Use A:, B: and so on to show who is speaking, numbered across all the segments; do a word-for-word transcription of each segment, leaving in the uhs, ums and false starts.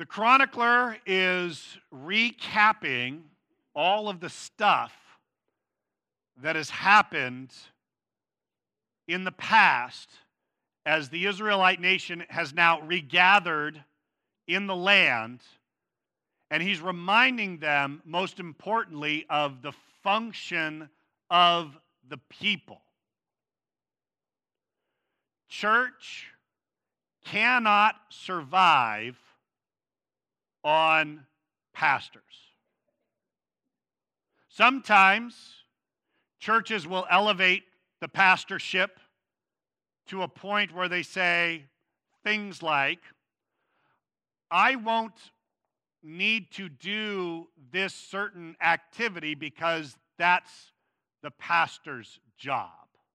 A: The chronicler is recapping all of the stuff that has happened in the past as the Israelite nation has now regathered in the land, and he's reminding them, most importantly, of the function of the people. Church cannot survive on pastors. Sometimes churches will elevate the pastorship to a point where they say things like, I won't need to do this certain activity because that's the pastor's job.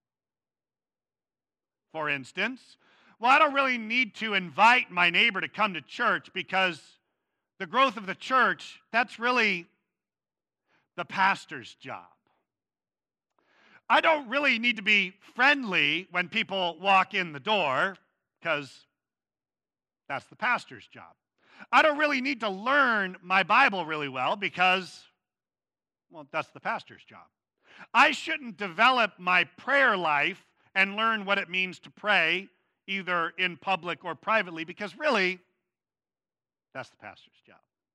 A: For instance, well, I don't really need to invite my neighbor to come to church because the growth of the church, that's really the pastor's job. I don't really need to be friendly when people walk in the door because that's the pastor's job. I don't really need to learn my Bible really well because, well, that's the pastor's job. I shouldn't develop my prayer life and learn what it means to pray either in public or privately because really, that's the pastor's job.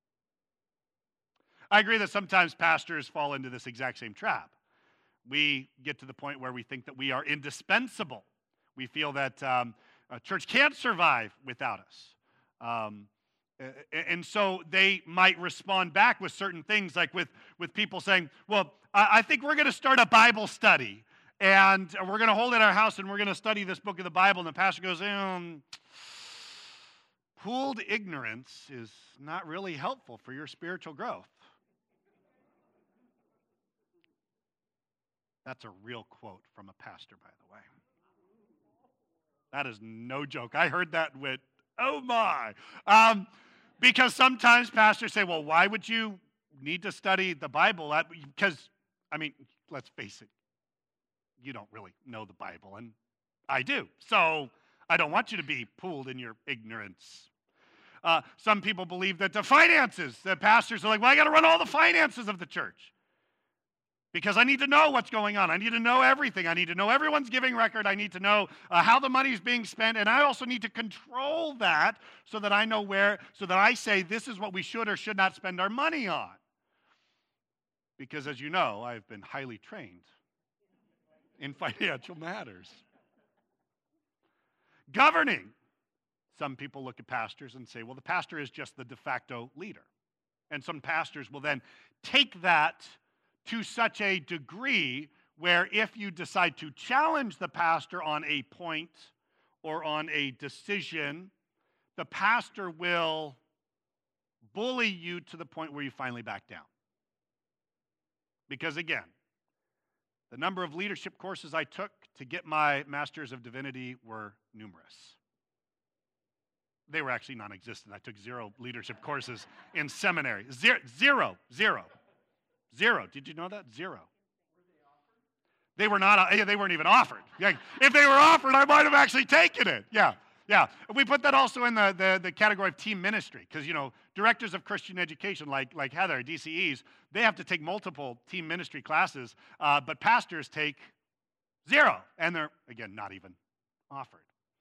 A: I agree that sometimes pastors fall into this exact same trap. We get to the point where we think that we are indispensable. We feel that um, a church can't survive without us. Um, and so they might respond back with certain things, like with, with people saying, well, I think we're going to start a Bible study, and we're going to hold it at our house, and we're going to study this book of the Bible. And the pastor goes, um, pooled ignorance is not really helpful for your spiritual growth. That's a real quote from a pastor, by the way. That is no joke. I heard that with, oh my. Um, because sometimes pastors say, well, why would you need to study the Bible? Because, I mean, let's face it, you don't really know the Bible, and I do. So I don't want you to be pooled in your ignorance. Uh, some people believe that the finances, the pastors are like, well, I got to run all the finances of the church. Because I need to know what's going on. I need to know everything. I need to know everyone's giving record. I need to know uh, how the money is being spent. And I also need to control that so that I know where, so that I say this is what we should or should not spend our money on. Because as you know, I've been highly trained in financial matters. Governing. Some people look at pastors and say, well, the pastor is just the de facto leader. And some pastors will then take that to such a degree where if you decide to challenge the pastor on a point or on a decision, the pastor will bully you to the point where you finally back down. Because again, the number of leadership courses I took to get my Master's of Divinity were numerous. They were actually non-existent. I took zero leadership courses in seminary. Zero, zero, zero. Zero. Did you know that? Zero. They were not, uh, they weren't even offered. Yeah, if they were offered, I might have actually taken it. Yeah, yeah. We put that also in the, the, the category of team ministry because, you know, directors of Christian education like, like Heather, D C Es, they have to take multiple team ministry classes, uh, but pastors take zero. And they're, again, not even offered.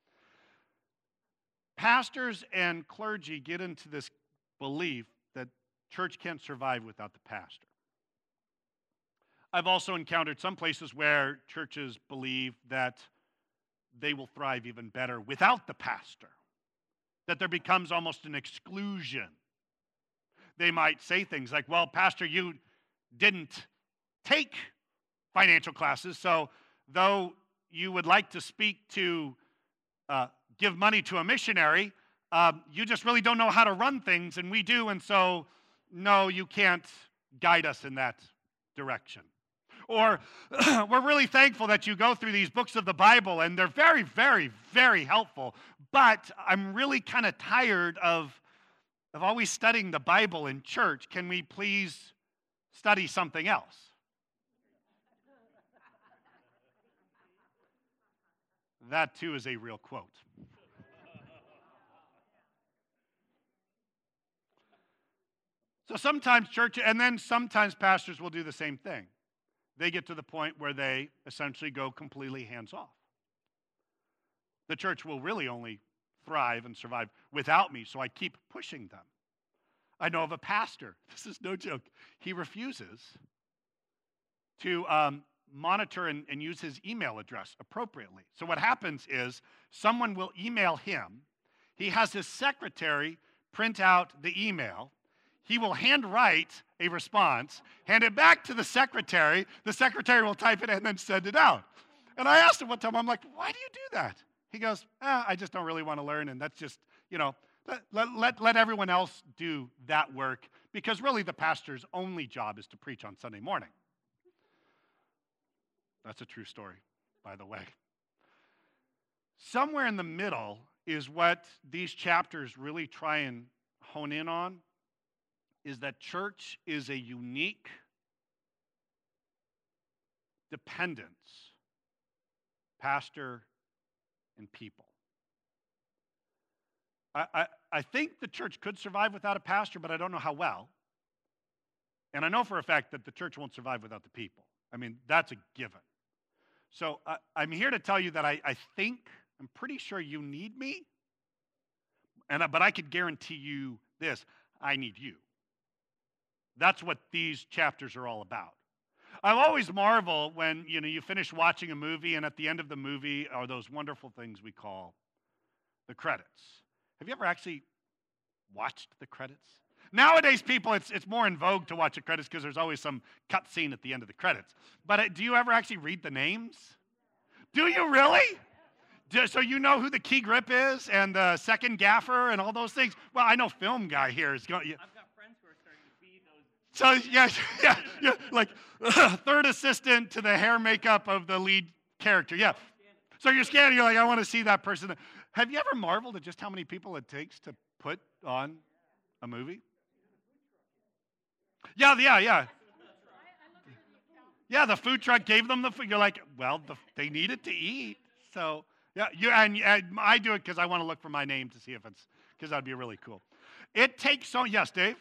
A: Pastors and clergy get into this belief that church can't survive without the pastor. I've also encountered some places where churches believe that they will thrive even better without the pastor, that there becomes almost an exclusion. They might say things like, well, pastor, you didn't take financial classes, so though you would like to speak to, uh, give money to a missionary, uh, you just really don't know how to run things, and we do, and so, no, you can't guide us in that direction. Or, we're really thankful that you go through these books of the Bible, and they're very, very, very helpful. But I'm really kind of tired of, of always studying the Bible in church. Can we please study something else? That, too, is a real quote. So sometimes church, and then sometimes pastors will do the same thing. They get to the point where they essentially go completely hands off. The church will really only thrive and survive without me, so I keep pushing them. I know of a pastor, this is no joke, he refuses to um, monitor and, and use his email address appropriately. So what happens is someone will email him, he has his secretary print out the email, he will handwrite a response, hand it back to the secretary, the secretary will type it and then send it out. And I asked him one time, I'm like, why do you do that? He goes, ah, I just don't really want to learn, and that's just, you know, let, let, let, let everyone else do that work, because really the pastor's only job is to preach on Sunday morning. That's a true story, by the way. Somewhere in the middle is what these chapters really try and hone in on, is that church is a unique dependence, pastor and people. I, I, I think the church could survive without a pastor, but I don't know how well. And I know for a fact that the church won't survive without the people. I mean, that's a given. So uh, I'm here to tell you that I, I think, I'm pretty sure you need me, and but I could guarantee you this, I need you. That's what these chapters are all about. I've always marveled when, you know, you finish watching a movie and at the end of the movie are those wonderful things we call the credits. Have you ever actually watched the credits? Nowadays, people, it's it's more in vogue to watch the credits because there's always some cut scene at the end of the credits. But uh, do you ever actually read the names? Do you really? Do, so you know who the key grip is and the second gaffer and all those things? Well, I know Film Guy here is going. Yeah.
B: I've got friends who are starting to be those.
A: So yeah, yeah, yeah, like uh, third assistant to the hair makeup of the lead character. Yeah. So you're scanning. You're like, I want to see that person. Have you ever marveled at just how many people it takes to put on a movie? Yeah, yeah, yeah. Yeah, the food truck gave them the food. You're like, well, the, they needed to eat. So, yeah, you and, and I do it because I want to look for my name to see if it's, because that'd be really cool. It takes so, yes, Dave?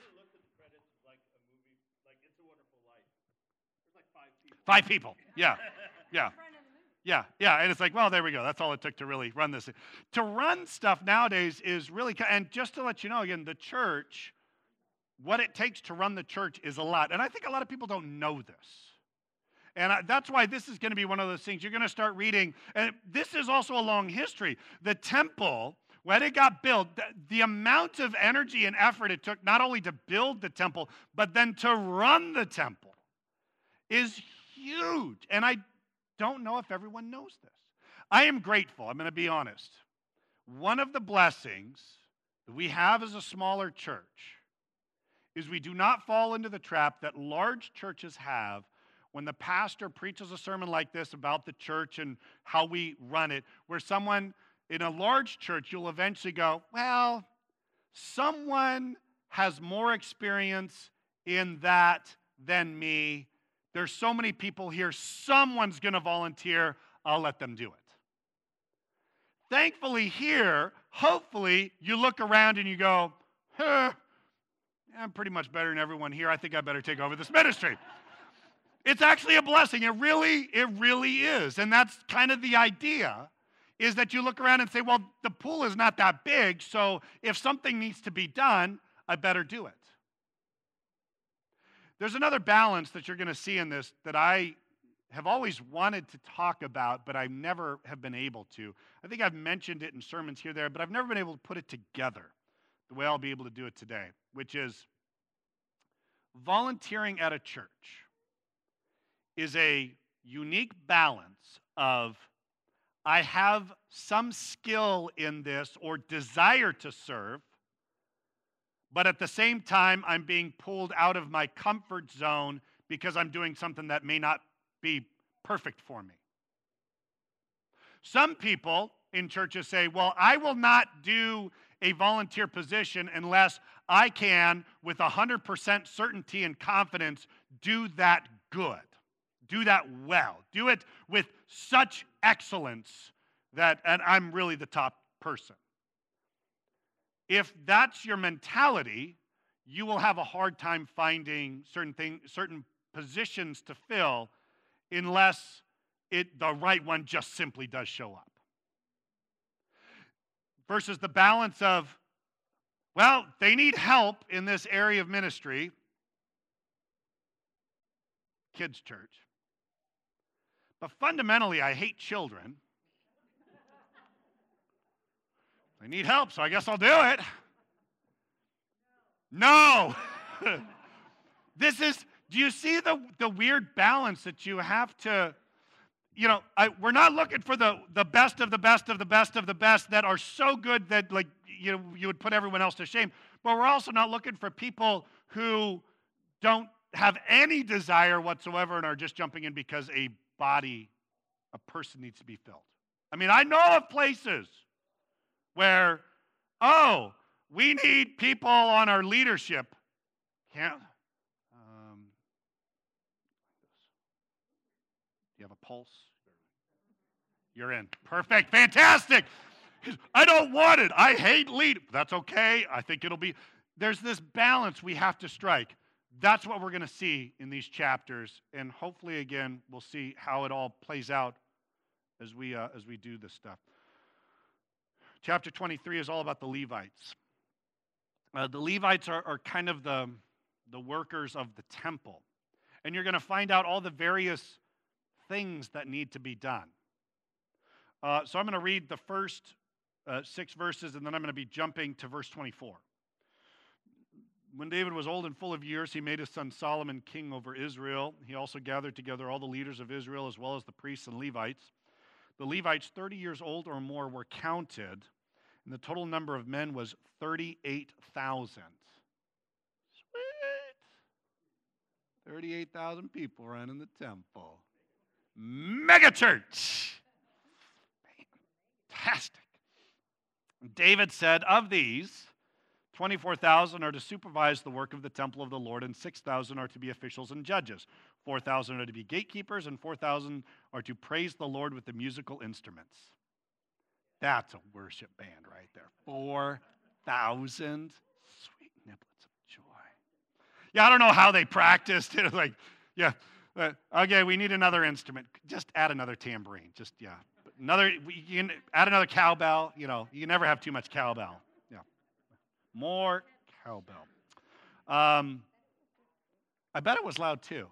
A: Five people, yeah, yeah. Yeah, yeah, and it's like, well, there we go. That's all it took to really run this. To run stuff nowadays is really, and just to let you know, again, the church, what it takes to run the church is a lot. And I think a lot of people don't know this. And I, that's why this is going to be one of those things you're going to start reading. And this is also a long history. The temple, when it got built, the, the amount of energy and effort it took not only to build the temple, but then to run the temple is huge. And I don't know if everyone knows this. I am grateful, I'm going to be honest. One of the blessings that we have as a smaller church is we do not fall into the trap that large churches have when the pastor preaches a sermon like this about the church and how we run it, where someone in a large church, you'll eventually go, well, someone has more experience in that than me. There's so many people here, someone's going to volunteer, I'll let them do it. Thankfully here, hopefully, you look around and you go, huh, I'm pretty much better than everyone here. I think I better take over this ministry. It's actually a blessing. It really, it really is. And that's kind of the idea, is that you look around and say, well, the pool is not that big, so if something needs to be done, I better do it. There's another balance that you're going to see in this that I have always wanted to talk about, but I never have been able to. I think I've mentioned it in sermons here there, but I've never been able to put it together the way I'll be able to do it today, which is volunteering at a church is a unique balance of I have some skill in this or desire to serve, but at the same time, I'm being pulled out of my comfort zone because I'm doing something that may not be perfect for me. Some people in churches say, well, I will not do a volunteer position unless I can, with one hundred percent certainty and confidence, do that good, do that well, do it with such excellence that, and I'm really the top person. If that's your mentality, you will have a hard time finding certain thing, certain positions to fill unless it, the right one just simply does show up. Versus the balance of, well, they need help in this area of ministry, kids' church. But fundamentally, I hate children. I need help, so I guess I'll do it. No. This is, do you see the, the weird balance that you have to, you know, I, we're not looking for the, the best of the best of the best of the best that are so good that, like, you know, you would put everyone else to shame. But we're also not looking for people who don't have any desire whatsoever and are just jumping in because a body, a person needs to be filled. I mean, I know of places where, oh, we need people on our leadership. Can't, um, do you have a pulse? You're in. Perfect. Fantastic. I don't want it. I hate lead. That's okay. I think it'll be. There's this balance we have to strike. That's what we're going to see in these chapters. And hopefully, again, we'll see how it all plays out as we, uh, as we do this stuff. Chapter twenty-three is all about the Levites. Uh, the Levites are, are kind of the, the workers of the temple. And you're going to find out all the various things that need to be done. Uh, so I'm going to read the first uh, six verses, and then I'm going to be jumping to verse twenty-four. When David was old and full of years, he made his son Solomon king over Israel. He also gathered together all the leaders of Israel, as well as the priests and Levites. The Levites, thirty years old or more, were counted, and the total number of men was thirty-eight thousand. Sweet! thirty-eight thousand people running the temple. Mega church! Fantastic. David said, of these, twenty-four thousand are to supervise the work of the temple of the Lord, and six thousand are to be officials and judges. four thousand are to be gatekeepers, and four thousand are to praise the Lord with the musical instruments. That's a worship band right there. four thousand. Sweet niblets of joy. Yeah, I don't know how they practiced. It was like, yeah, uh, okay, we need another instrument. Just add another tambourine. Just, yeah. Another, you can add another cowbell. You know, you can never have too much cowbell. Yeah. More cowbell. Um, I bet it was loud too.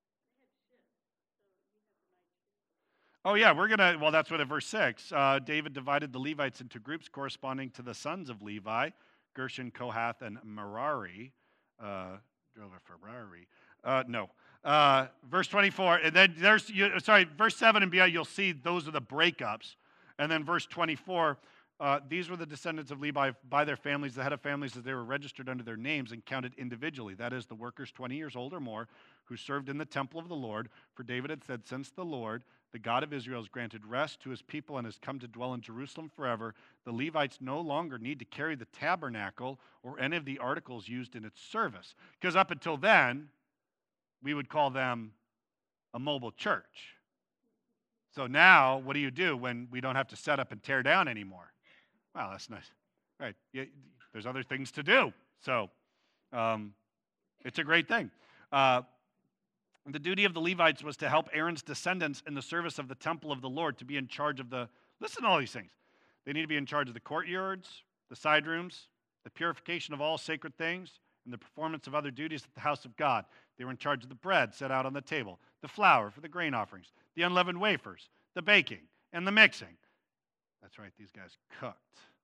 A: Oh, yeah, we're going to, well, that's what at verse six. Uh, David divided the Levites into groups corresponding to the sons of Levi, Gershon, Kohath, and Merari. Uh, drove a Ferrari. Uh, no. Uh, verse twenty-four, and then there's, you, sorry, verse seven and beyond, you'll see those are the breakups. And then verse twenty-four, uh, these were the descendants of Levi by their families, the head of families, as they were registered under their names and counted individually. That is, the workers twenty years old or more who served in the temple of the Lord. For David had said, since the Lord, the God of Israel, has granted rest to his people and has come to dwell in Jerusalem forever, the Levites no longer need to carry the tabernacle or any of the articles used in its service. Because up until then, we would call them a mobile church. So now, what do you do when we don't have to set up and tear down anymore? Wow, that's nice. Right. Yeah, there's other things to do. So um, it's a great thing. Uh, the duty of the Levites was to help Aaron's descendants in the service of the temple of the Lord, to be in charge of the, listen to all these things. They need to be in charge of the courtyards, the side rooms, the purification of all sacred things, and the performance of other duties at the house of God. They were in charge of the bread set out on the table, the flour for the grain offerings, the unleavened wafers, the baking, and the mixing. That's right, these guys cooked.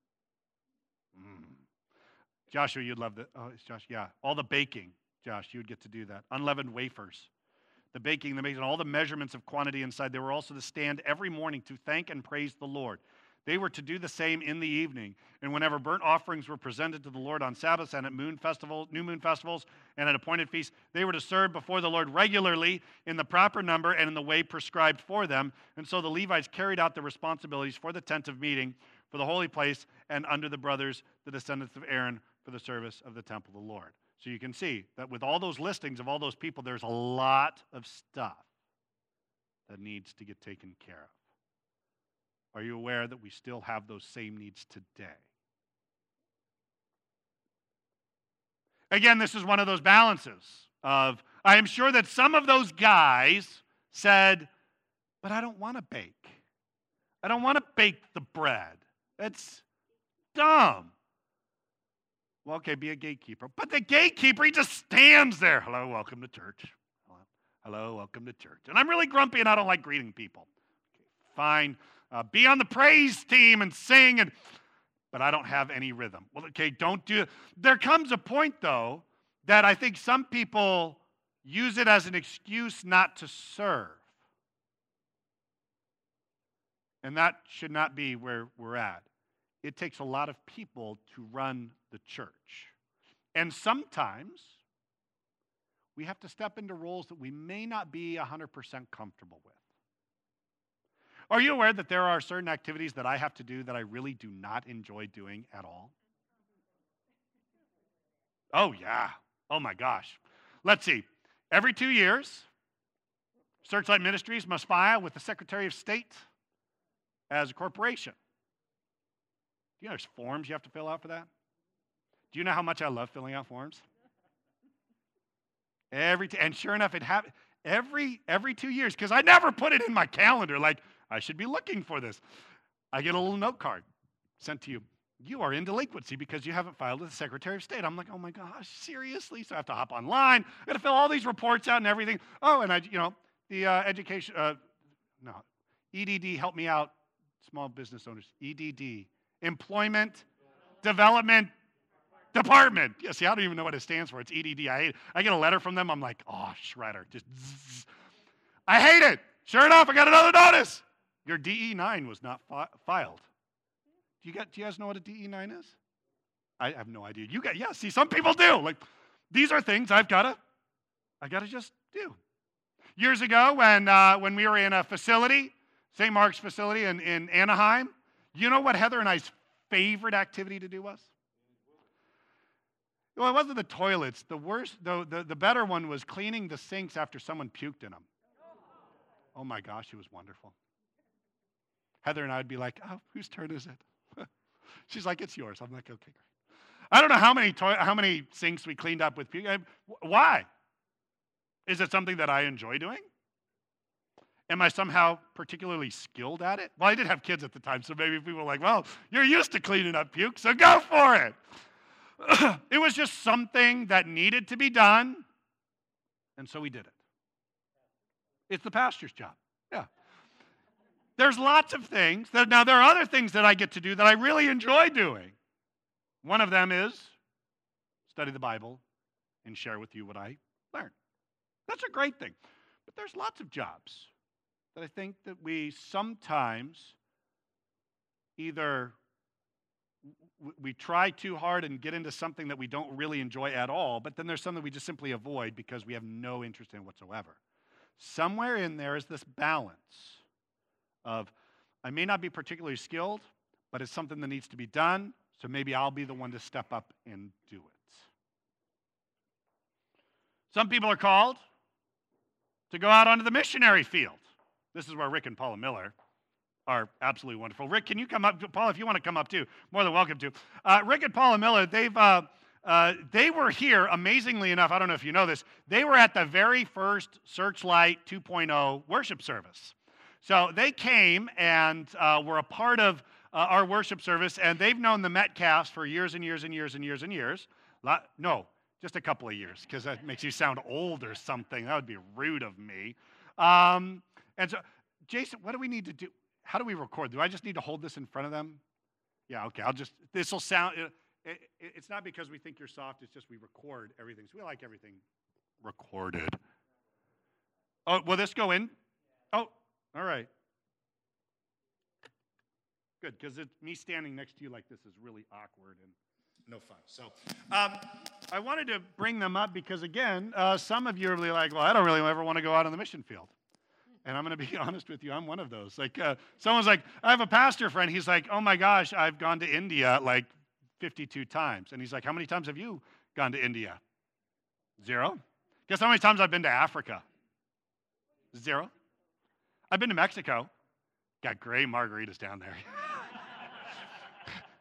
A: Mm. Joshua, you'd love that. Oh, it's Josh. Yeah, all the baking, Josh, you would get to do that. Unleavened wafers, the baking, the making, all the measurements of quantity inside. They were also to stand every morning to thank and praise the Lord. They were to do the same in the evening. And whenever burnt offerings were presented to the Lord on Sabbaths and at moon festivals, new moon festivals and at appointed feasts, they were to serve before the Lord regularly in the proper number and in the way prescribed for them. And so the Levites carried out their responsibilities for the tent of meeting, for the holy place, and under the brothers, the descendants of Aaron, for the service of the temple of the Lord. So you can see that with all those listings of all those people, there's a lot of stuff that needs to get taken care of. Are you aware that we still have those same needs today? again, this is one of those balances of, I am sure that some of those guys said, but I don't want to bake. I don't want to bake the bread. That's dumb. Well, okay, be a gatekeeper. But the gatekeeper, he just stands there. Hello, welcome to church. Hello, hello welcome to church. And I'm really grumpy and I don't like greeting people. Okay, fine. Uh, be on the praise team and sing, and but I don't have any rhythm. Well, okay, don't do it. There comes a point, though, that I think some people use it as an excuse not to serve. And that should not be where we're at. It takes a lot of people to run the church. And sometimes we have to step into roles that we may not be one hundred percent comfortable with. Are you aware that there are certain activities that I have to do that I really do not enjoy doing at all? Oh, yeah. Oh, my gosh. Let's see. Every two years, Searchlight Ministries must file with the Secretary of State as a corporation. Do you know there's forms you have to fill out for that? Do you know how much I love filling out forms? Every t- and sure enough, it happened every every two years because I never put it in my calendar. Like I should be looking for this. I get a little note card sent to you. You are in delinquency because you haven't filed with the Secretary of State. I'm like, oh my gosh, seriously? So I have to hop online. I got to fill all these reports out and everything. Oh, and I, you know, the uh, education, uh, no, E D D, help me out, small business owners. E D D, Employment Development Department. Yeah, see, I don't even know what it stands for. It's E D D. I hate it. I get a letter from them. I'm like, oh, shredder. Just zzz. I hate it. Sure enough, I got another notice. Your D E nine was not fi- filed. Do you, got, do you guys know what a D E nine is? I have no idea. You got, yeah, see, some people do. Like, these are things I've got to, I got to just do. Years ago, when uh, when we were in a facility, Saint Mark's facility in, in Anaheim, you know what Heather and I's favorite activity to do was? Well, it wasn't the toilets. The worst, the, the, the better one was cleaning the sinks after someone puked in them. Oh my gosh, it was wonderful. Heather and I would be like, oh, whose turn is it? She's like, it's yours. I'm like, okay, great. I don't know how many to- how many sinks we cleaned up with puke. Why? Is it something that I enjoy doing? Am I somehow particularly skilled at it? Well, I did have kids at the time, so maybe people were like, well, you're used to cleaning up puke, so go for it. It was just something that needed to be done, and so we did it. It's the pastor's job. Yeah. There's lots of things. That, now, there are other things that I get to do that I really enjoy doing. One of them is study the Bible and share with you what I learned. That's a great thing. But there's lots of jobs that I think that we sometimes either we try too hard and get into something that we don't really enjoy at all, but then there's something we just simply avoid because we have no interest in it whatsoever. Somewhere in there is this balance of, I may not be particularly skilled, but it's something that needs to be done, so maybe I'll be the one to step up and do it. Some people are called to go out onto the missionary field. This is where Rick and Paula Miller are absolutely wonderful. Rick, can you come up? Paula, if you want to come up too, more than welcome to. Uh, Rick and Paula Miller, they've uh, uh, they were here, amazingly enough, I don't know if you know this, they were at the very first Searchlight two point oh worship service. So they came and uh, were a part of uh, our worship service, and they've known the Metcalfs for years and years and years and years and years. Lot, no, just a couple of years, because that makes you sound old or something. That would be rude of me. Um, and so, Jason, what do we need to do? How do we record? Do I just need to hold this in front of them? Yeah, okay, I'll just, this will sound, it, it, it's not because we think you're soft, it's just we record everything. So we like everything recorded. Oh, will this go in? Oh, all right. Good, because me standing next to you like this is really awkward and no fun. So um, I wanted to bring them up because, again, uh, some of you are really like, well, I don't really ever want to go out on the mission field. And I'm going to be honest with you, I'm one of those. Like, uh, someone's like, I have a pastor friend. He's like, oh my gosh, I've gone to India like fifty-two times. And he's like, how many times have you gone to India? Zero. Guess how many times I've been to Africa? Zero. I've been to Mexico. Got great margaritas down there.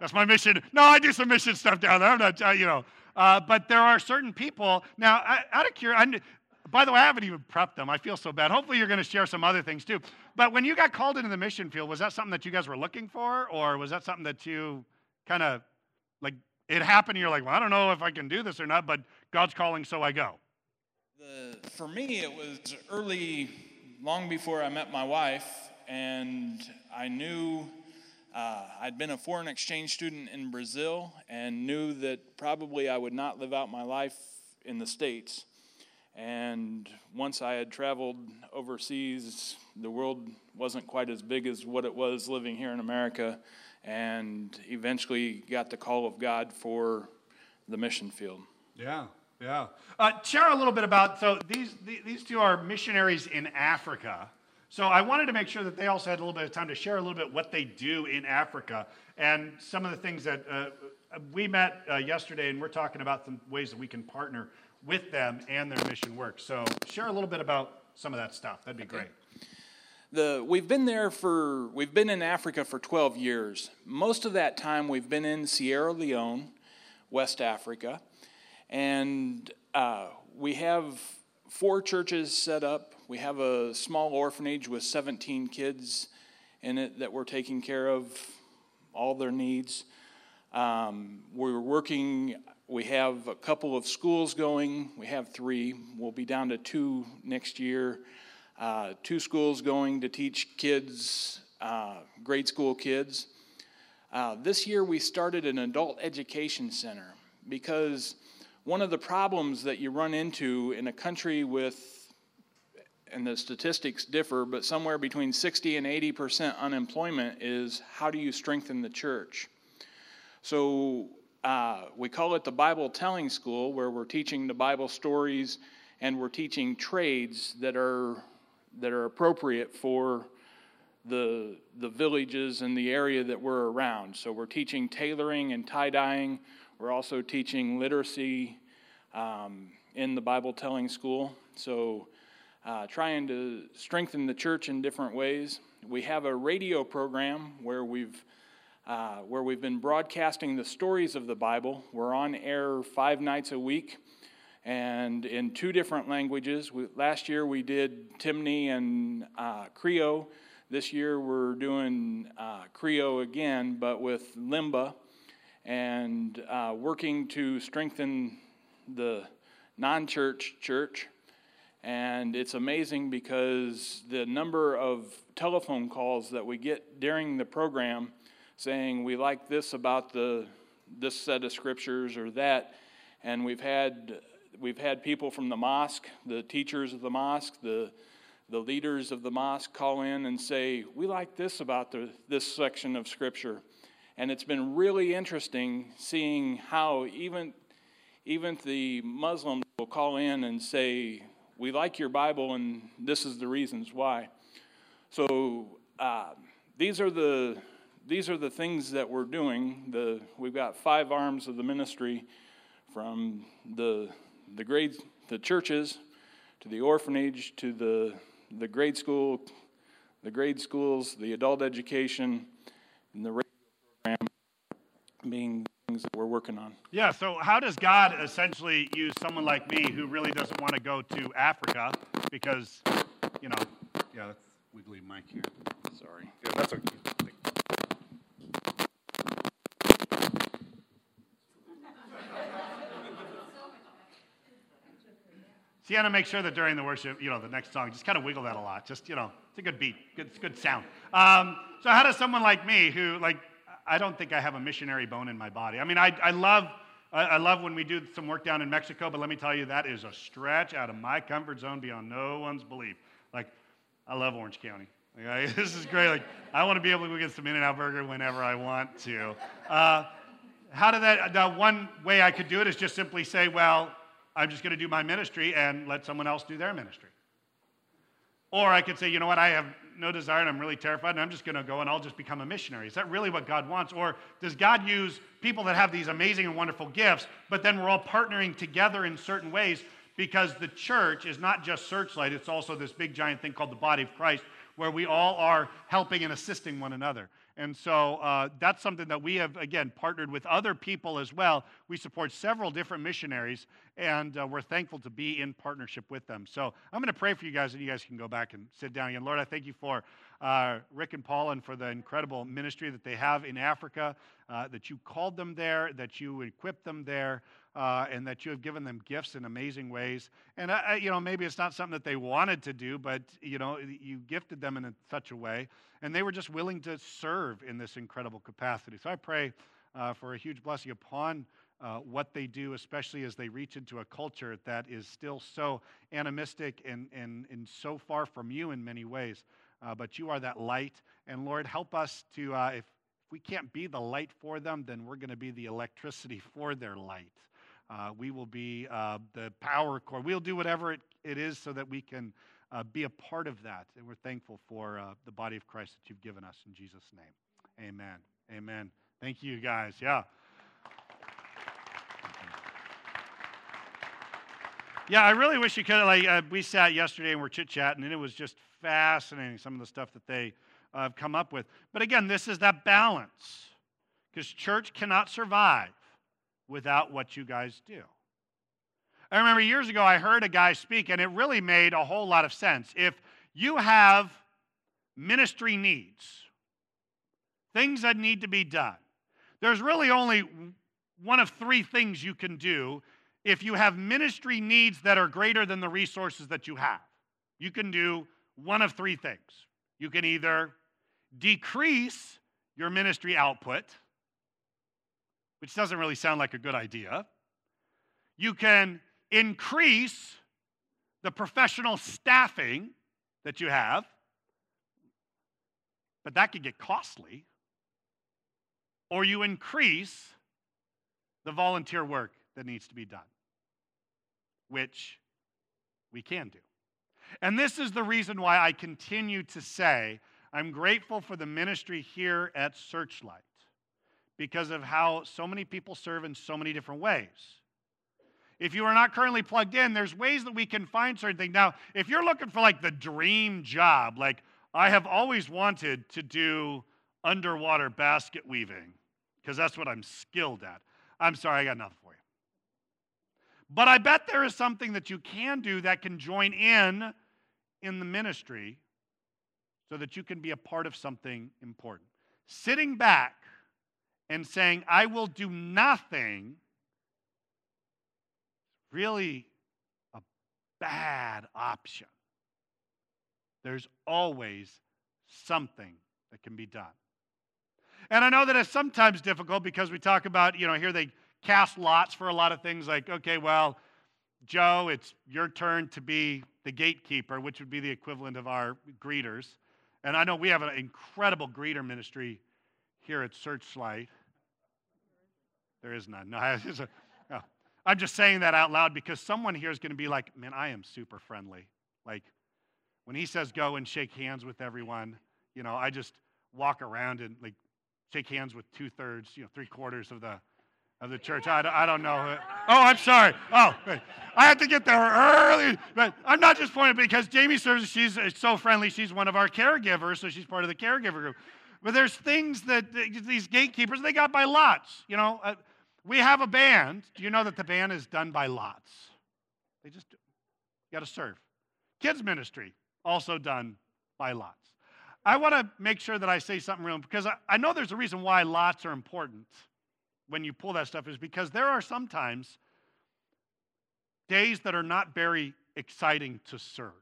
A: that's my mission. No, I do some mission stuff down there. I'm not, uh, you know. Uh, but there are certain people. Now, I, out of curiosity, by the way, I haven't even prepped them. I feel so bad. Hopefully you're going to share some other things too. But when you got called into the mission field, was that something that you guys were looking for? Or was that something that you kind of, like, it happened and you're like, well, I don't know if I can do this or not, but God's calling, so I go.
C: The, for me, it was early, long before I met my wife, and I knew uh, I'd been a foreign exchange student in Brazil and knew that probably I would not live out my life in the States. And once I had traveled overseas, the world wasn't quite as big as what it was living here in America, and eventually got the call of God for the mission field.
A: Yeah, yeah. Uh, share a little bit about, so these these two are missionaries in Africa. So I wanted to make sure that they also had a little bit of time to share a little bit what they do in Africa and some of the things that uh, we met uh, yesterday, and we're talking about some ways that we can partner with them and their mission work. So share a little bit about some of that stuff. That'd be
C: Okay.
A: great.
C: The, we've been there for, we've been in Africa for twelve years. Most of that time we've been in Sierra Leone, West Africa, and uh, we have four churches set up. We have a small orphanage with seventeen kids in it that we're taking care of all their needs. Um, we're working, we have a couple of schools going. We have three. We'll be down to two next year. Uh, two schools going to teach kids, uh, grade school kids. Uh, this year we started an adult education center because one of the problems that you run into in a country with, and the statistics differ, but somewhere between sixty and eighty percent unemployment is how do you strengthen the church? So uh, we call it the Bible Telling School, where we're teaching the Bible stories and we're teaching trades that are that are appropriate for the the villages and the area that we're around. So we're teaching tailoring and tie-dyeing. We're also teaching literacy um, in the Bible Telling School. So uh, trying to strengthen the church in different ways. We have a radio program where we've uh, where we've been broadcasting the stories of the Bible. We're on air five nights a week, and in two different languages. We, last year we did Timni and uh, Creole. This year we're doing uh, Creole again, but with Limba, and uh, working to strengthen the non-church church. And it's amazing because the number of telephone calls that we get during the program saying we like this about the this set of scriptures or that, and we've had We've had people from the mosque, the teachers of the mosque, the the leaders of the mosque call in and say, we like this about the, this section of Scripture. And it's been really interesting seeing how even, even the Muslims will call in and say, we like your Bible and this is the reasons why. So uh, these are the these are the things that we're doing. The we've got five arms of the ministry, from the the grade, the churches, to the orphanage, to the the grade school, the grade schools, the adult education, and the radio program being things that we're working on.
A: Yeah, so how does God essentially use someone like me who really doesn't want to go to Africa because, you know, yeah, that's wiggly mic here.
C: Sorry.
A: Yeah, that's okay. Sienna, make sure that during the worship, you know, the next song, just kind of wiggle that a lot. Just, you know, it's a good beat, good, it's good sound. Um, so how does someone like me, who, like, I don't think I have a missionary bone in my body. I mean, I, I love, I, I love when we do some work down in Mexico, but let me tell you, that is a stretch out of my comfort zone beyond no one's belief. Like, I love Orange County. Like, I, this is great. Like, I want to be able to go get some In-N-Out Burger whenever I want to. Uh, how did that? The one way I could do it is just simply say, well, I'm just going to do my ministry and let someone else do their ministry. Or I could say, you know what, I have no desire and I'm really terrified and I'm just going to go and I'll just become a missionary. Is that really what God wants? Or does God use people that have these amazing and wonderful gifts, but then we're all partnering together in certain ways, because the church is not just Searchlight, it's also this big giant thing called the body of Christ, where we all are helping and assisting one another. And so uh, that's something that we have, again, partnered with other people as well. We support several different missionaries, and uh, we're thankful to be in partnership with them. So I'm going to pray for you guys, and you guys can go back and sit down again. Lord, I thank you for uh, Rick and Paul and for the incredible ministry that they have in Africa, uh, that you called them there, that you equipped them there, uh, and that you have given them gifts in amazing ways. And, uh, you know, maybe it's not something that they wanted to do, but, you know, you gifted them in such a way. And they were just willing to serve in this incredible capacity. So I pray uh, for a huge blessing upon uh, what they do, especially as they reach into a culture that is still so animistic and, and, and so far from you in many ways. Uh, but you are that light. And Lord, help us to, uh, if, if we can't be the light for them, then we're going to be the electricity for their light. Uh, we will be uh, the power cord. We'll do whatever it, it is so that we can Uh, be a part of that. And we're thankful for uh, the body of Christ that you've given us in Jesus' name. Amen. Amen. Thank you, guys. Yeah. Yeah, I really wish you could. Like, uh, we sat yesterday and we're chit-chatting, and it was just fascinating, some of the stuff that they uh, have come up with. But again, this is that balance, because church cannot survive without what you guys do. I remember years ago I heard a guy speak, and it really made a whole lot of sense. If you have ministry needs, things that need to be done, there's really only one of three things you can do if you have ministry needs that are greater than the resources that you have. You can do one of three things. You can either decrease your ministry output, which doesn't really sound like a good idea. You can increase the professional staffing that you have, but that could get costly. Or you increase the volunteer work that needs to be done, which we can do. And this is the reason why I continue to say I'm grateful for the ministry here at Searchlight, because of how so many people serve in so many different ways. If you are not currently plugged in, there's ways that we can find certain things. Now, if you're looking for like the dream job, like I have always wanted to do underwater basket weaving, because that's what I'm skilled at. I'm sorry, I got nothing for you. But I bet there is something that you can do that can join in in the ministry so that you can be a part of something important. Sitting back and saying, I will do nothing, really a bad option. There's always something that can be done. And I know that it's sometimes difficult because we talk about, you know, here they cast lots for a lot of things like, okay, well, Joe, it's your turn to be the gatekeeper, which would be the equivalent of our greeters. And I know we have an incredible greeter ministry here at Searchlight. There is none. No, it's a, no. I'm just saying that out loud because someone here is going to be like, man, I am super friendly. Like, when he says go and shake hands with everyone, you know, I just walk around and, like, shake hands with two-thirds, you know, three-quarters of the of the church. I, I don't know. Oh, I'm sorry. Oh, I had to get there early. But I'm not just pointing because Jamie serves, she's so friendly. She's one of our caregivers, so she's part of the caregiver group. But there's things that these gatekeepers, they got by lots. You know, uh, we have a band. Do you know that the band is done by lots? They just do. You got to serve. Kids ministry, also done by lots. I want to make sure that I say something real, because I, I know there's a reason why lots are important when you pull that stuff, is because there are sometimes days that are not very exciting to serve.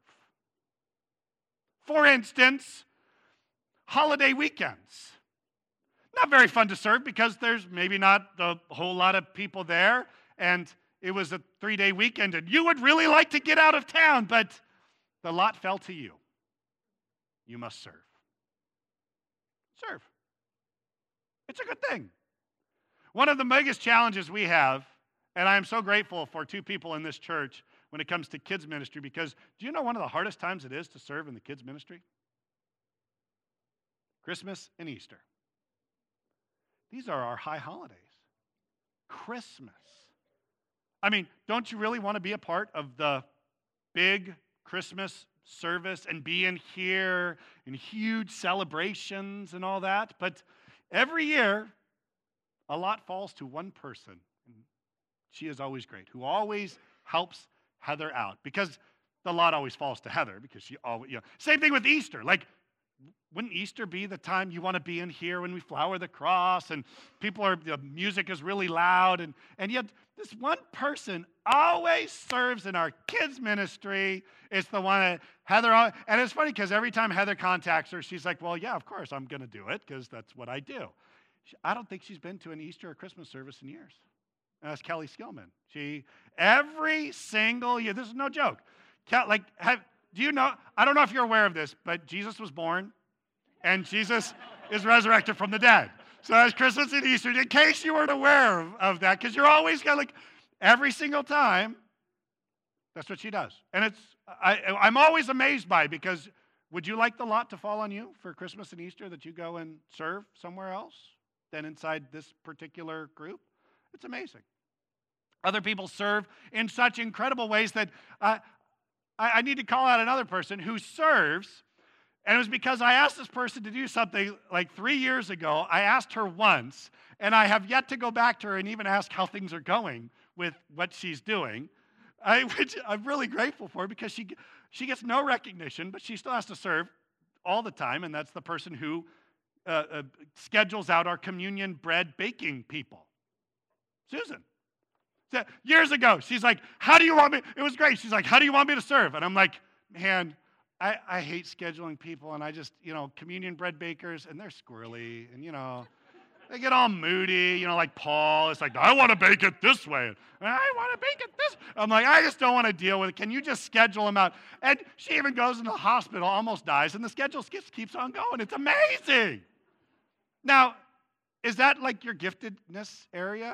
A: For instance, holiday weekends. Not very fun to serve because there's maybe not a whole lot of people there, and it was a three-day weekend, and you would really like to get out of town, but the lot fell to you. You must serve. Serve. It's a good thing. One of the biggest challenges we have, and I am so grateful for two people in this church when it comes to kids ministry, because do you know one of the hardest times it is to serve in the kids ministry? Christmas and Easter. These are our high holidays. Christmas. I mean, don't you really want to be a part of the big Christmas service and be in here in huge celebrations and all that. But every year, a lot falls to one person. And she is always great, who always helps Heather out. Because the lot always falls to Heather, because she always, you know. Same thing with Easter. Like, wouldn't Easter be the time you want to be in here when we flower the cross and people are, the music is really loud, and, and yet this one person always serves in our kids ministry. It's the one that Heather, and it's funny because every time Heather contacts her, she's like, well, yeah, of course, I'm going to do it because that's what I do. She, I don't think she's been to an Easter or Christmas service in years. And that's Kelly Skillman. She, every single year, this is no joke. Like, have, do you know, I don't know if you're aware of this, but Jesus was born and Jesus is resurrected from the dead. So that's Christmas and Easter, in case you weren't aware of, of that, because you're always kind of like, every single time, that's what she does. And it's, I, I'm always amazed by it, because would you like the lot to fall on you for Christmas and Easter, that you go and serve somewhere else than inside this particular group? It's amazing. Other people serve in such incredible ways that uh, I, I need to call out another person who serves. And it was because I asked this person to do something like three years ago. I asked her once, and I have yet to go back to her and even ask how things are going with what she's doing, I, which I'm really grateful for, because she, she gets no recognition, but she still has to serve all the time, and that's the person who uh, uh, schedules out our communion bread baking people, Susan. So years ago, she's like, how do you want me? It was great. She's like, how do you want me to serve? And I'm like, man, I, I hate scheduling people, and I just, you know, communion bread bakers, and they're squirrely, and, you know, they get all moody, you know, like Paul. It's like, I want to bake it this way, and I want to bake it this. I'm like, I just don't want to deal with it. Can you just schedule them out? And she even goes into the hospital, almost dies, and the schedule just keeps on going. It's amazing. Now, is that like your giftedness area?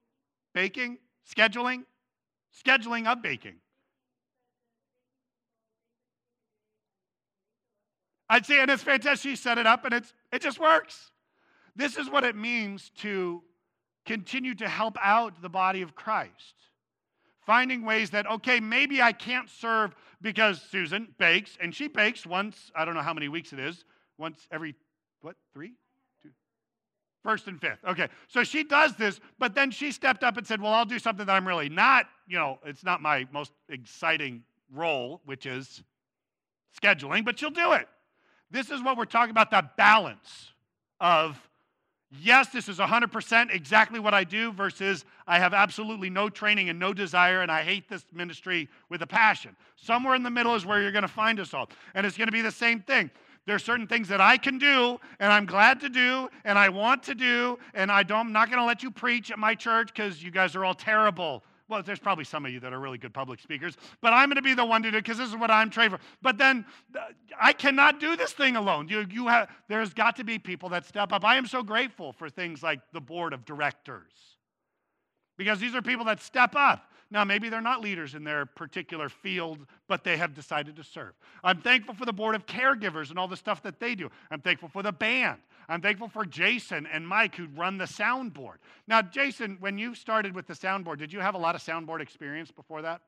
A: Baking? Scheduling? Scheduling of baking. I'd say, and it's fantastic. She set it up, and it's it just works. This is what it means to continue to help out the body of Christ. Finding ways that, okay, maybe I can't serve because Susan bakes, and she bakes once, I don't know how many weeks it is, once every, what, three? Two? First and fifth. Okay, so she does this, but then she stepped up and said, well, I'll do something that I'm really not, you know, it's not my most exciting role, which is scheduling, but she'll do it. This is what we're talking about, that balance of, yes, this is one hundred percent exactly what I do, versus I have absolutely no training and no desire, and I hate this ministry with a passion. Somewhere in the middle is where you're going to find us all. And it's going to be the same thing. There are certain things that I can do, and I'm glad to do, and I want to do, and I don't, I'm not going to let you preach at my church because you guys are all terrible. Well, there's probably some of you that are really good public speakers, but I'm going to be the one to do it because this is what I'm trained for. But then I cannot do this thing alone. You, you have, there's got to be people that step up. I am so grateful for things like the board of directors, because these are people that step up. Now, maybe they're not leaders in their particular field, but they have decided to serve. I'm thankful for the board of caregivers and all the stuff that they do. I'm thankful for the band. I'm thankful for Jason and Mike, who run the soundboard. Now, Jason, when you started with the soundboard, did you have a lot of soundboard experience before that?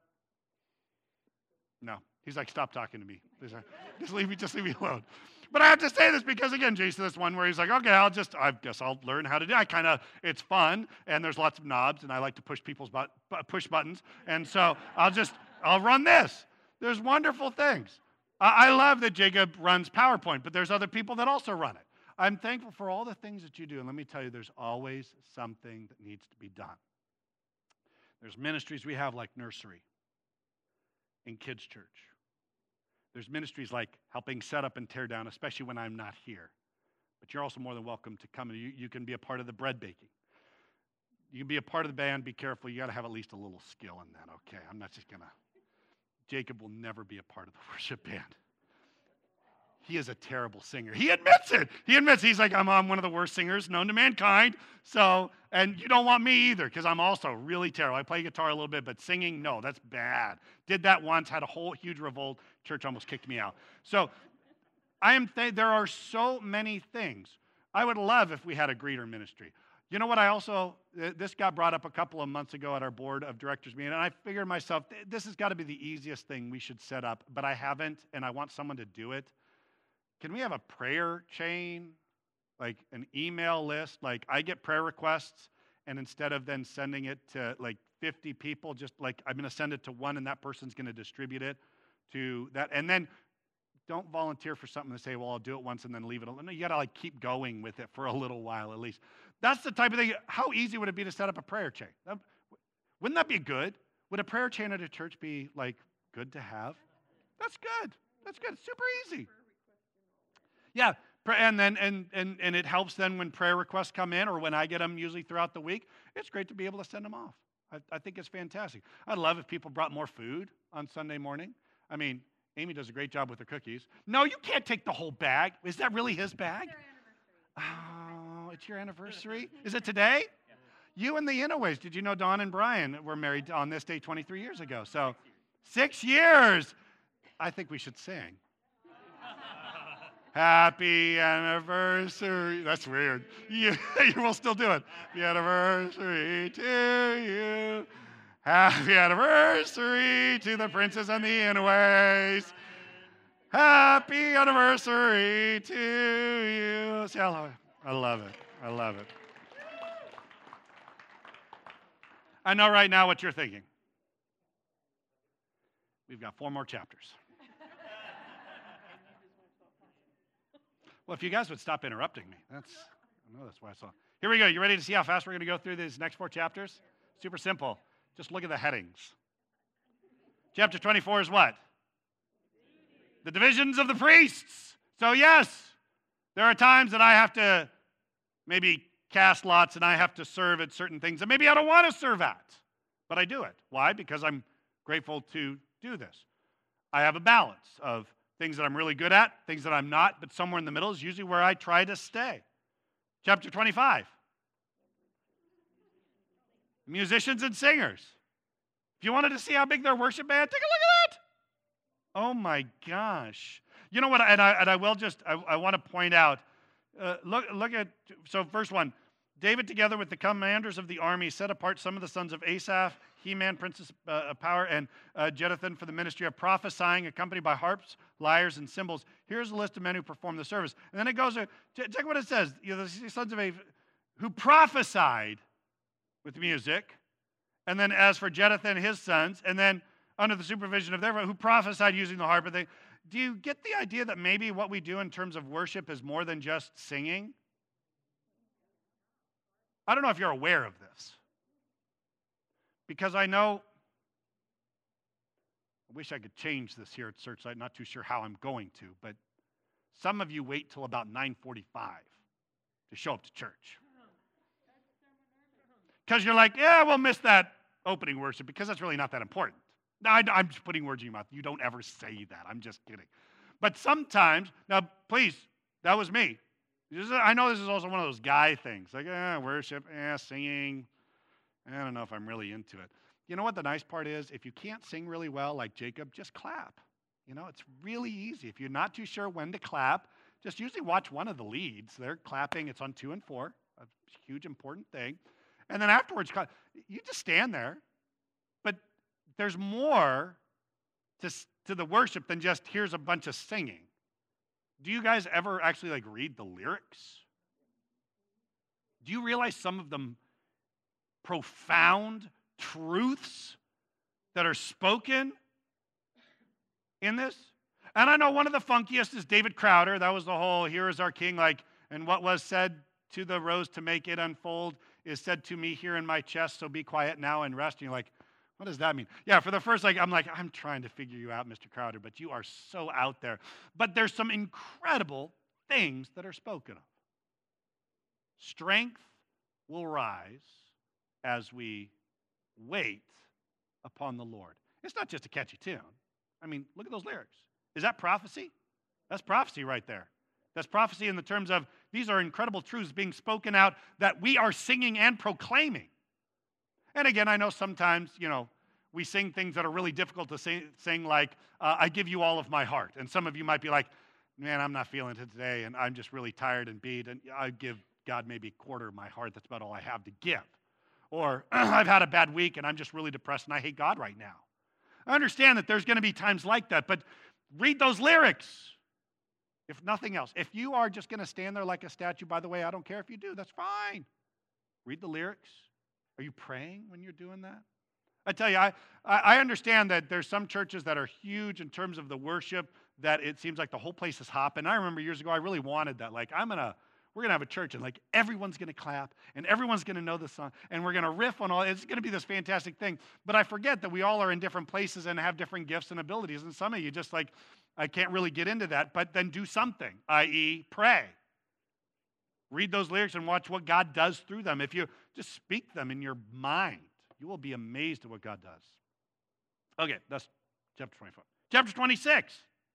A: No. He's like, stop talking to me. Just leave me, just leave me alone. But I have to say this because, again, Jason, this one where he's like, okay, I'll just, I guess I'll learn how to do it. I kind of, it's fun, and there's lots of knobs, and I like to push people's but, push buttons, and so I'll just, I'll run this. There's wonderful things. I, I love that Jacob runs PowerPoint, but there's other people that also run it. I'm thankful for all the things that you do, and let me tell you, there's always something that needs to be done. There's ministries we have like nursery and kids' church. There's ministries like helping set up and tear down, especially when I'm not here. But you're also more than welcome to come. You, you can be a part of the bread baking. You can be a part of the band. Be careful. You got to have at least a little skill in that, okay? I'm not just going to. Jacob will never be a part of the worship band. He is a terrible singer. He admits it. He admits, he's like, I'm, I'm one of the worst singers known to mankind. So, and you don't want me either, because I'm also really terrible. I play guitar a little bit, but singing, no, that's bad. Did that once, had a whole huge revolt. Church almost kicked me out. So I am. Th- there are so many things. I would love if we had a greeter ministry. You know what I also, this got brought up a couple of months ago at our board of directors meeting, and I figured to myself, this has got to be the easiest thing we should set up, but I haven't, and I want someone to do it. Can we have a prayer chain, like an email list? Like I get prayer requests, and instead of then sending it to like fifty people, just like I'm going to send it to one, and that person's going to distribute it to that. And then don't volunteer for something to say, well, I'll do it once and then leave it alone. No, you got to like keep going with it for a little while at least. That's the type of thing. How easy would it be to set up a prayer chain? Wouldn't that be good? Would a prayer chain at a church be like good to have? That's good. That's good. It's super easy. Yeah, and then and and and it helps then when prayer requests come in or when I get them usually throughout the week. It's great to be able to send them off. I, I think it's fantastic. I'd love if people brought more food on Sunday morning. I mean, Amy does a great job with her cookies. No, you can't take the whole bag. Is that really his bag? Oh, it's your anniversary? Is it today? You and the Inaways. Did you know Dawn and Brian were married on this day twenty-three years ago? So six years. I think we should sing. Happy anniversary. That's weird. You, you will still do it. Happy anniversary to you. Happy anniversary to the Princess and the Inaways. Happy anniversary to you. See, I love it. I love it. I love it. I know right now what you're thinking. We've got four more chapters. Well, if you guys would stop interrupting me. That's, I know that's why I saw. Here we go. You ready to see how fast we're going to go through these next four chapters? Super simple. Just look at the headings. Chapter twenty-four is what? The divisions of the priests. So yes, there are times that I have to maybe cast lots and I have to serve at certain things that maybe I don't want to serve at, but I do it. Why? Because I'm grateful to do this. I have a balance of things that I'm really good at, things that I'm not, but somewhere in the middle is usually where I try to stay. Chapter twenty-five. Musicians and singers. If you wanted to see how big their worship band, take a look at that. Oh my gosh. You know what, and I, and I will just, I, I want to point out, uh, look, look at, so first one, David together with the commanders of the army set apart some of the sons of Asaph, Heman, Princess uh, of Power, and uh, Jeduthun for the ministry of prophesying, accompanied by harps, lyres, and cymbals. Here's a list of men who perform the service. And then it goes, uh, check what it says. You know, the sons of Asaph who prophesied with music. And then as for Jeduthun, his sons, and then under the supervision of their, who prophesied using the harp. They, do you get the idea that maybe what we do in terms of worship is more than just singing? I don't know if you're aware of this. Because I know, I wish I could change this here at Searchlight, not too sure how I'm going to, but some of you wait till about nine forty-five to show up to church. Because you're like, yeah, we'll miss that opening worship because that's really not that important. No, I, I'm just putting words in your mouth. You don't ever say that. I'm just kidding. But sometimes, now please, that was me. I know this is also one of those guy things. Like, eh, worship, eh, singing. I don't know if I'm really into it. You know what the nice part is? If you can't sing really well like Jacob, just clap. You know, it's really easy. If you're not too sure when to clap, just usually watch one of the leads. They're clapping. It's on two and four. A huge important thing. And then afterwards, you just stand there. But there's more to, to the worship than just here's a bunch of singing. Do you guys ever actually like read the lyrics? Do you realize some of them profound truths that are spoken in this? And I know one of the funkiest is David Crowder. That was the whole, here is our king, like, and what was said to the rose to make it unfold is said to me here in my chest, so be quiet now and rest. And you're like, what does that mean? Yeah, for the first, like, I'm like, I'm trying to figure you out, Mister Crowder, but you are so out there. But there's some incredible things that are spoken of. Strength will rise as we wait upon the Lord. It's not just a catchy tune. I mean, look at those lyrics. Is that prophecy? That's prophecy right there. That's prophecy in the terms of these are incredible truths being spoken out that we are singing and proclaiming. And again, I know sometimes, you know, we sing things that are really difficult to sing, sing like, uh, I give you all of my heart. And some of you might be like, man, I'm not feeling it today, and I'm just really tired and beat, and I give God maybe quarter my heart. That's about all I have to give. Or I've had a bad week and I'm just really depressed and I hate God right now. I understand that there's going to be times like that, but read those lyrics. If nothing else, if you are just going to stand there like a statue, by the way, I don't care if you do, that's fine. Read the lyrics. Are you praying when you're doing that? I tell you, I, I understand that there's some churches that are huge in terms of the worship, that it seems like the whole place is hopping. I remember years ago, I really wanted that. Like, I'm going to, we're going to have a church and like everyone's going to clap and everyone's going to know the song and we're going to riff on all, it's going to be this fantastic thing. But I forget that we all are in different places and have different gifts and abilities. And some of you just like, I can't really get into that, but then do something, that is pray. Read those lyrics and watch what God does through them. If you just speak them in your mind, you will be amazed at what God does. Okay, that's chapter twenty-four. Chapter twenty-six.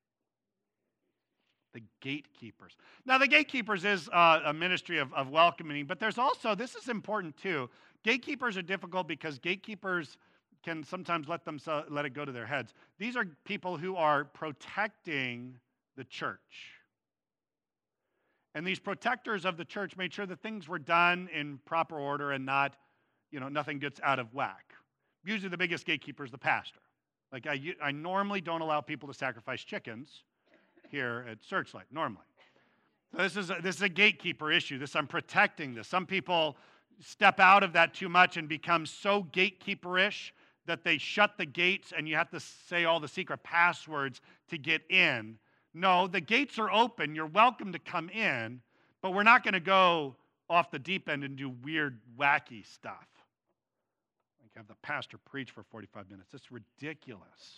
A: The gatekeepers. Now, the gatekeepers is uh, a ministry of, of welcoming, but there's also, this is important too, gatekeepers are difficult because gatekeepers can sometimes let them let it go to their heads. These are people who are protecting the church. And these protectors of the church made sure that things were done in proper order and not, you know, nothing gets out of whack. Usually the biggest gatekeeper is the pastor. Like I, I normally don't allow people to sacrifice chickens here at Searchlight, normally. So this is a, this is a gatekeeper issue. This I'm protecting this. Some people step out of that too much and become so gatekeeperish that they shut the gates and you have to say all the secret passwords to get in. No, the gates are open. You're welcome to come in, but we're not going to go off the deep end and do weird, wacky stuff. Like have the pastor preach for forty-five minutes. It's ridiculous.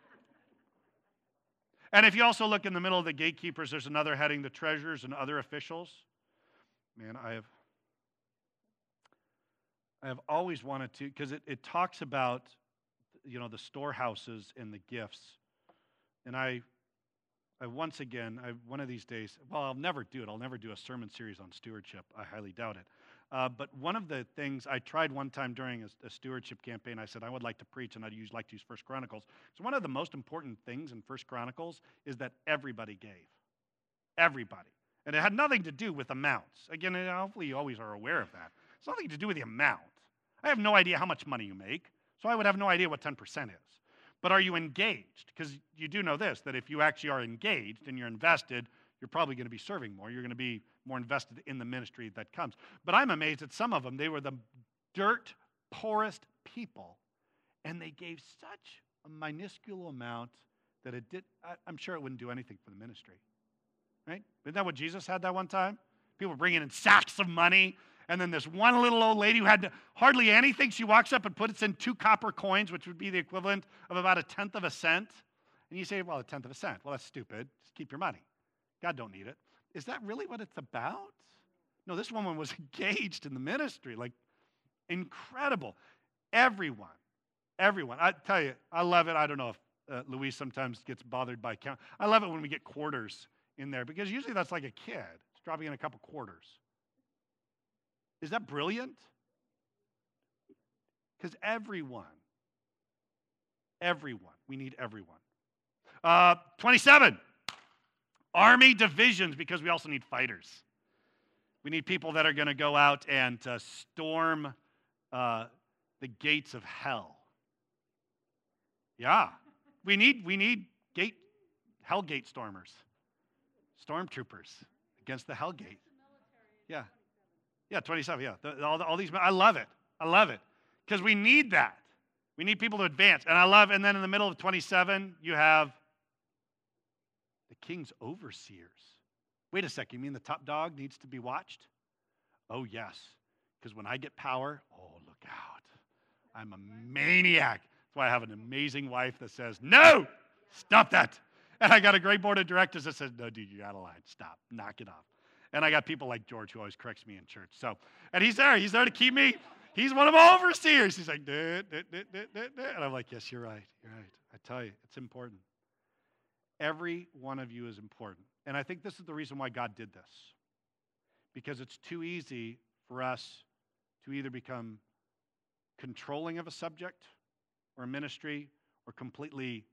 A: And if you also look in the middle of the gatekeepers, there's another heading, the treasurers and other officials. Man, I have, I have always wanted to, because it, it talks about, you know, the storehouses and the gifts. And I, I once again, I, one of these days, well, I'll never do it. I'll never do a sermon series on stewardship. I highly doubt it. Uh, but one of the things I tried one time during a, a stewardship campaign, I said I would like to preach, and I'd use, like to use First Chronicles. So one of the most important things in First Chronicles is that everybody gave. Everybody. And it had nothing to do with amounts. Again, hopefully you always are aware of that. It's nothing to do with the amount. I have no idea how much money you make, so I would have no idea what ten percent is. But are you engaged? Because you do know this, that if you actually are engaged and you're invested, you're probably going to be serving more. You're going to be more invested in the ministry that comes. But I'm amazed at some of them. They were the dirt poorest people, and they gave such a minuscule amount that it did, I, I'm sure it wouldn't do anything for the ministry. Right? Isn't that what Jesus had that one time? People bringing in sacks of money, and then this one little old lady who had hardly anything, she walks up and puts in two copper coins, which would be the equivalent of about a tenth of a cent. And you say, well, a tenth of a cent. Well, that's stupid. Just keep your money. God don't need it. Is that really what it's about? No, this woman was engaged in the ministry. Like, incredible. Everyone, everyone. I tell you, I love it. I don't know if uh, Louise sometimes gets bothered by count. I love it when we get quarters in there, because usually that's like a kid. It's dropping in a couple quarters. Is that brilliant? Because everyone, everyone, we need everyone. Uh, twenty-seven. Army divisions, because we also need fighters. We need people that are going to go out and uh, storm uh, the gates of hell. Yeah, we need we need gate hell gate stormers, stormtroopers against the hell gate. Yeah, yeah, twenty-seven. Yeah, the, all, all these. I love it. I love it because we need that. We need people to advance, and I love. And then in the middle of twenty-seven, you have the king's overseers. Wait a second, you mean the top dog needs to be watched? Oh, yes, because when I get power, oh, look out. I'm a maniac. That's why I have an amazing wife that says, no, stop that. And I got a great board of directors that says, no, dude, you're out of line. Stop, knock it off. And I got people like George who always corrects me in church. So, and he's there. He's there to keep me. He's one of my overseers. He's like, duh, duh, duh, duh, duh, duh. And I'm like, yes, you're right. You're right. I tell you, it's important. Every one of you is important. And I think this is the reason why God did this. Because it's too easy for us to either become controlling of a subject or a ministry or completely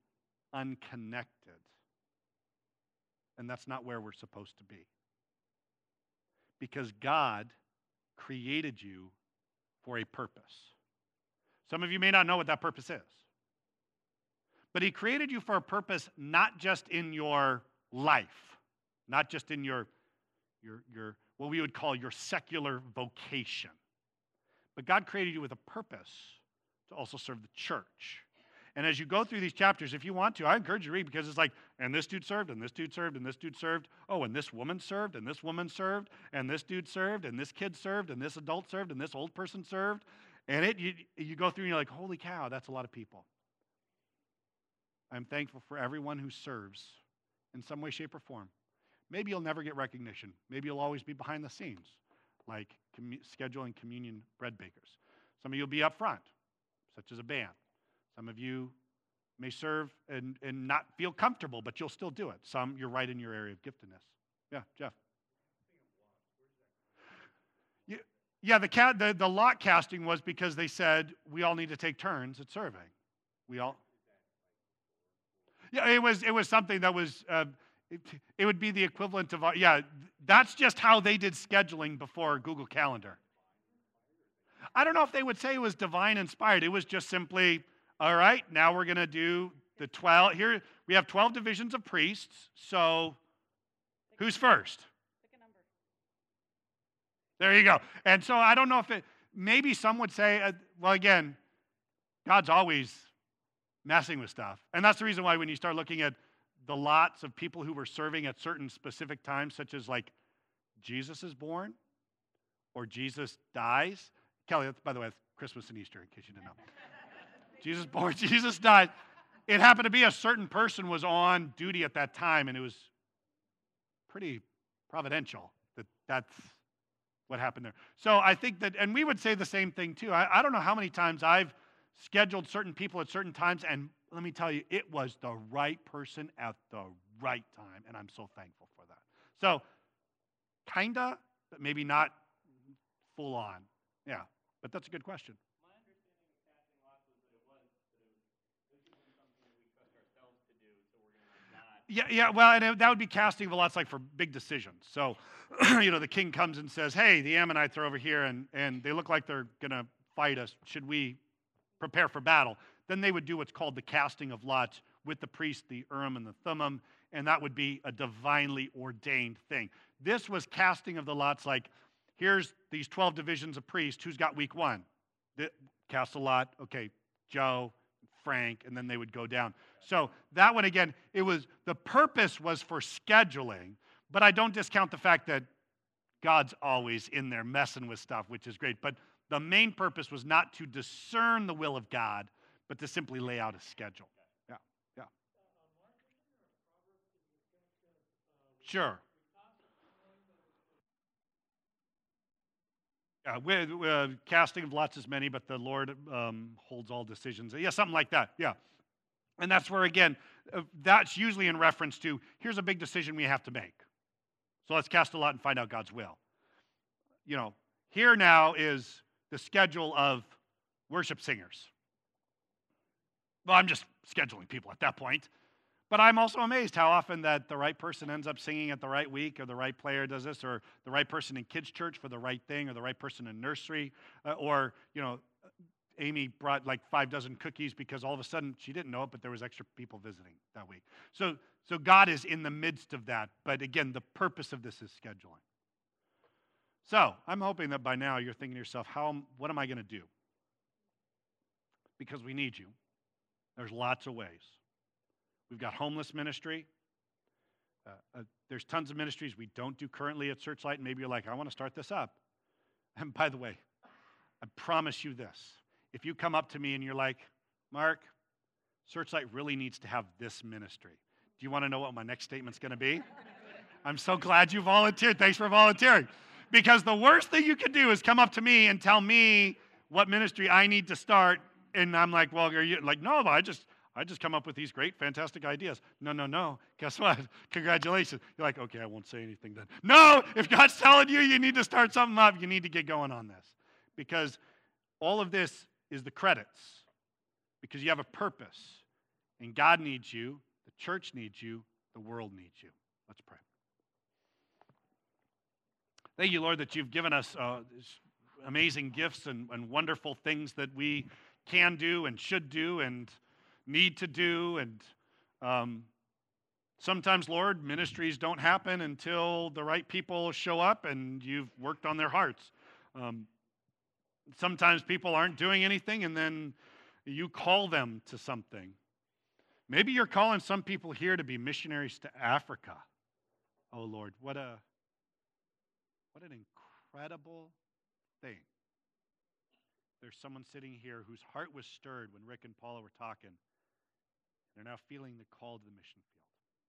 A: unconnected. And that's not where we're supposed to be. because God created you for a purpose. Some of you may not know what that purpose is. But he created you for a purpose not just in your life, not just in your, your, your what we would call your secular vocation. But God created you with a purpose to also serve the church. And as you go through these chapters, if you want to, I encourage you to read, because it's like, and this dude served, and this dude served, and this dude served. Oh, and this woman served, and this woman served, and this dude served, and this kid served, and this adult served, and this old person served. And it you, you go through and you're like, holy cow, that's a lot of people. I'm thankful for everyone who serves in some way, shape, or form. Maybe you'll never get recognition. Maybe you'll always be behind the scenes, like commu- scheduling communion bread bakers. Some of you will be up front, such as a band. Some of you may serve and, and not feel comfortable, but you'll still do it. Some, you're right in your area of giftedness. Yeah, Jeff. Yeah, yeah the, ca- the, the lot casting was because they said we all need to take turns at serving. We all... Yeah, it was it was something that was, uh, it, it would be the equivalent of, uh, yeah, that's just how they did scheduling before Google Calendar. I don't know if they would say it was divine inspired. It was just simply, all right, now we're going to do the twelve. Here we have twelve divisions of priests, so who's first?
B: Pick a number.
A: There you go. And so I don't know if it, maybe some would say, uh, well, again, God's always messing with stuff. And that's the reason why when you start looking at the lots of people who were serving at certain specific times, such as like Jesus is born or Jesus dies. Kelly, that's, by the way, that's Christmas and Easter, in case you didn't know. Jesus born, Jesus died. It happened to be a certain person was on duty at that time, and it was pretty providential that that's what happened there. So I think that, and we would say the same thing too. I, I don't know how many times I've scheduled certain people at certain times, and let me tell you, it was the right person at the right time, and I'm so thankful for that. So, kinda, but maybe not full on. Yeah, but that's a good question.
B: My understanding of casting lots was that it was that it was this isn't something that we trust ourselves to do, so we're gonna not.
A: Yeah, yeah. Well, and it, that would be casting of lots, like for big decisions. So, you know, the king comes and says, "Hey, the Ammonites are over here, and and they look like they're gonna fight us. Should we prepare for battle?" Then they would do what's called the casting of lots with the priest, the Urim and the Thummim, and that would be a divinely ordained thing. This was casting of the lots, like, here's these twelve divisions of priests. Who's got week one? The, cast a lot. Okay, Joe, Frank, and then they would go down. So that one, again, it was, the purpose was for scheduling, but I don't discount the fact that God's always in there messing with stuff, which is great. But the main purpose was not to discern the will of God, but to simply lay out a schedule. Yeah, yeah. Sure. Yeah, with, uh, casting of lots is many, but the Lord um, holds all decisions. Yeah, something like that. Yeah. And that's where, again, uh, that's usually in reference to, here's a big decision we have to make. So let's cast a lot and find out God's will. You know, here now is the schedule of worship singers. Well, I'm just scheduling people at that point. But I'm also amazed how often that the right person ends up singing at the right week, or the right player does this, or the right person in kids' church for the right thing, or the right person in nursery, uh, or, you know, Amy brought like five dozen cookies because all of a sudden she didn't know it, but there was extra people visiting that week. So, so God is in the midst of that. But again, the purpose of this is scheduling. So I'm hoping that by now you're thinking to yourself, how, what am I going to do? Because we need you. There's lots of ways. We've got homeless ministry. Uh, uh, there's tons of ministries we don't do currently at Searchlight, and maybe you're like, I want to start this up. And by the way, I promise you this. If you come up to me and you're like, Mark, Searchlight really needs to have this ministry. Do you want to know what my next statement's going to be? I'm so glad you volunteered. Thanks for volunteering. Because the worst thing you can do is come up to me and tell me what ministry I need to start. And I'm like, well, are you like, no, I just, I just come up with these great, fantastic ideas. No, no, no. Guess what? Congratulations. You're like, okay, I won't say anything then. No, if God's telling you you need to start something up, you need to get going on this. Because all of this is the credits. Because you have a purpose. And God needs you. The church needs you. The world needs you. Let's pray. Thank you, Lord, that you've given us uh, amazing gifts and, and wonderful things that we can do and should do and need to do. And um, sometimes, Lord, ministries don't happen until the right people show up and you've worked on their hearts. Um, sometimes people aren't doing anything and then you call them to something. Maybe you're calling some people here to be missionaries to Africa. Oh, Lord, what a what an incredible thing. There's someone sitting here whose heart was stirred when Rick and Paula were talking. They're now feeling the call to the mission field.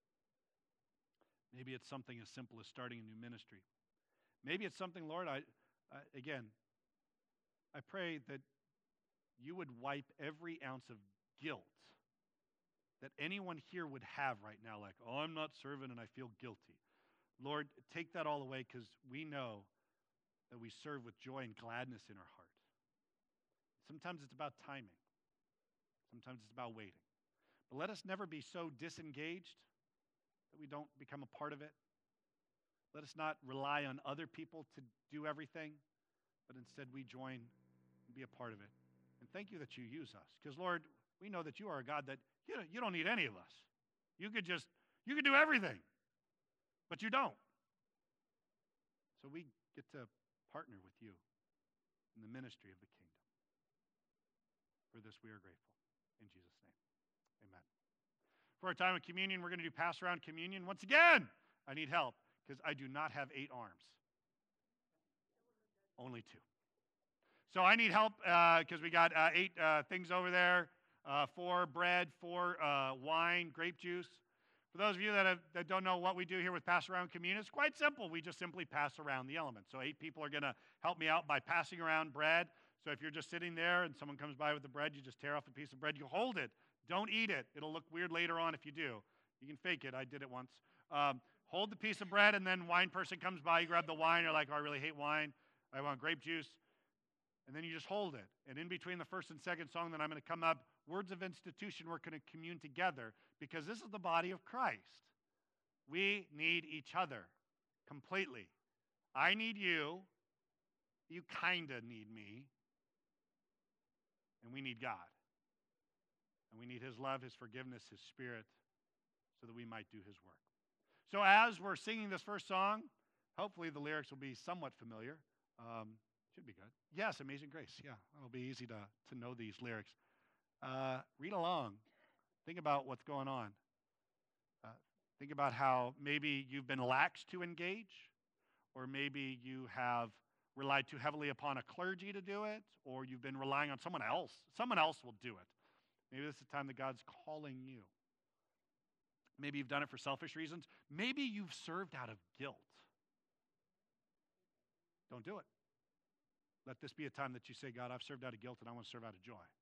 A: Maybe it's something as simple as starting a new ministry. Maybe it's something, Lord, I, I again, I pray that you would wipe every ounce of guilt that anyone here would have right now, like, oh, I'm not serving and I feel guilty. Lord, take that all away, because we know that we serve with joy and gladness in our heart. Sometimes it's about timing. Sometimes it's about waiting. But let us never be so disengaged that we don't become a part of it. Let us not rely on other people to do everything, but instead we join and be a part of it. And thank you that you use us, because, Lord, we know that you are a God that you don't, you don't need any of us. You could just, you could do everything, but you don't. So we get to partner with you in the ministry of the kingdom. For this we are grateful. In Jesus' name, amen. For our time of communion, we're going to do pass around communion. Once again, I need help, because I do not have eight arms. Only two. So I need help, because uh, we got uh, eight uh, things over there. Uh, four bread, four uh, wine, grape juice. For those of you that, have, that don't know what we do here with Pass Around Communion, it's quite simple. We just simply pass around the elements. So eight people are going to help me out by passing around bread. So if you're just sitting there and someone comes by with the bread, you just tear off a piece of bread. You hold it. Don't eat it. It'll look weird later on if you do. You can fake it. I did it once. Um, hold the piece of bread, and then wine person comes by. You grab the wine. You're like, oh, I really hate wine. I want grape juice. And then you just hold it. And in between the first and second song, then I'm going to come up, words of institution, we're going to commune together, because this is the body of Christ. We need each other completely. I need you. You kind of need me. And we need God. And we need his love, his forgiveness, his spirit, so that we might do his work. So as we're singing this first song, hopefully the lyrics will be somewhat familiar. Um, should be good. Yes, Amazing Grace. Yeah, it'll be easy to, to know these lyrics. Uh, read along. Think about what's going on. Uh, think about how maybe you've been lax to engage, or maybe you have relied too heavily upon a clergy to do it, or you've been relying on someone else. Someone else will do it. Maybe this is the time that God's calling you. Maybe you've done it for selfish reasons. Maybe you've served out of guilt. Don't do it. Let this be a time that you say, God, I've served out of guilt and I want to serve out of joy.